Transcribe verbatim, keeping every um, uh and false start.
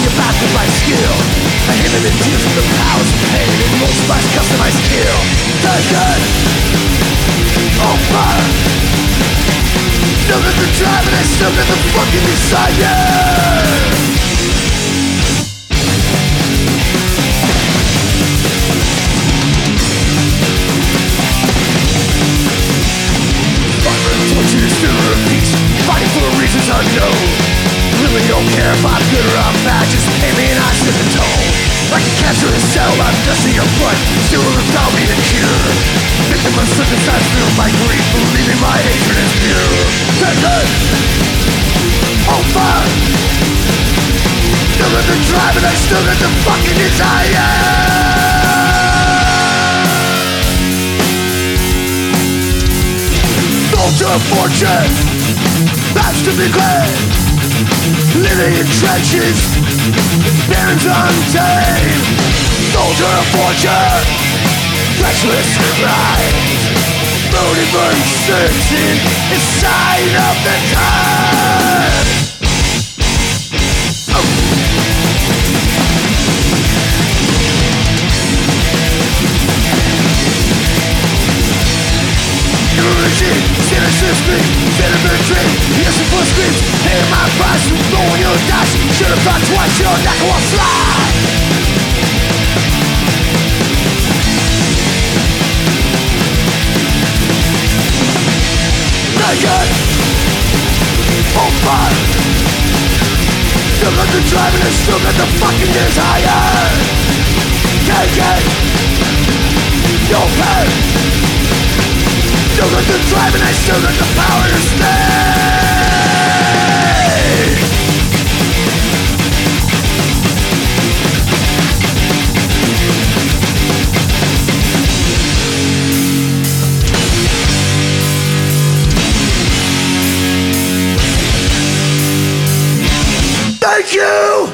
your back with my skill. I hit it in tears with the powers of pain and multiplies customized skill. Taken over. Still got the drive and I still got the fucking desire. Fighting for reasons unknown. Really don't care if I'm good or I'm bad. Just pay me and I sit the tone. Like a cancer in a cell, I'm dusting your blood. Still without me to cure. Victim of circumstance, filled by grief. Believing my hatred is pure. Taken over. Still got the drive and I still got the fucking desire. Soldier of fortune, that's to be glad. Living in trenches, barons untamed. Soldier of fortune, restless cries. Motive uncertain, is sign of the time. Oh. Sinister sinister yes, it was screams. Pay my price, you throwing your dice. Should've thought twice, your neck will slide. Naked over. Still got the drive and I still got the fucking desire. Taken your pain. Still got the drive and I still got the power to stay. Thank you!